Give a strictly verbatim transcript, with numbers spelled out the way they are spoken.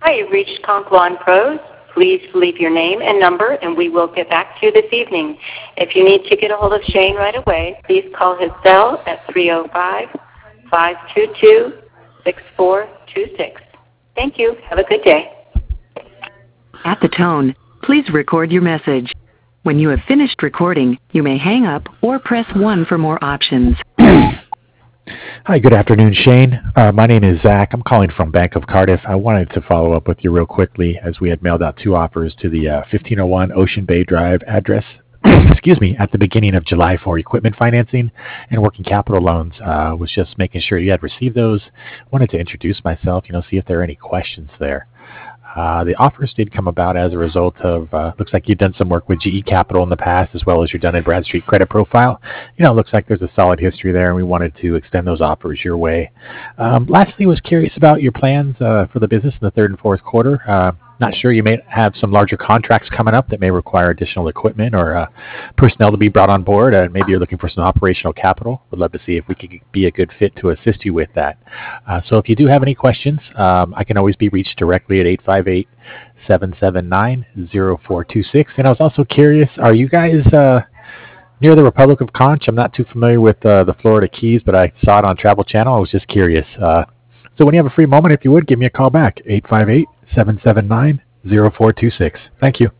Hi, you've reached Conklon Pros. Please leave your name and number, and we will get back to you this evening. If you need to get a hold of Shane right away, please call his cell at three oh five, five two two, six four two six. Thank you. Have a good day. At the tone, please record your message. When you have finished recording, you may hang up or press one for more options. Hi, good afternoon, Shane. Uh, my name is Zach. I'm calling from Bank of Cardiff. I wanted to follow up with you real quickly as we had mailed out two offers to the uh, fifteen oh one Ocean Bay Drive address, excuse me, at the beginning of July for equipment financing and working capital loans. Uh, was just making sure you had received those. Wanted to introduce myself, you know, see if there are any questions there. Uh, the offers did come about as a result of, uh, looks like you've done some work with G E Capital in the past, as well as your Dun and Bradstreet credit profile. You know, it looks like there's a solid history there, and we wanted to extend those offers your way. Um, lastly, was curious about your plans uh, for the business in the third and fourth quarter. Uh, not sure, you may have some larger contracts coming up that may require additional equipment or uh, personnel to be brought on board. Uh, maybe you're looking for some operational capital. Would love to see if we could be a good fit to assist you with that. Uh, so if you do have any questions, um, I can always be reached directly at eight five eight, seven seven nine, zero four two six. And I was also curious, are you guys uh, near the Republic of Conch? I'm not too familiar with uh, the Florida Keys, but I saw it on Travel Channel. I was just curious. Uh, so when you have a free moment, if you would, give me a call back, eight five eight, seven seven nine, zero four two six. Thank you.